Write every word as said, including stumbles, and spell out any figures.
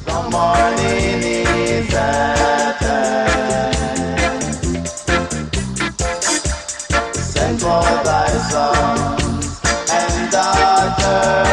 morning is at hand. Send for thy sons and daughters.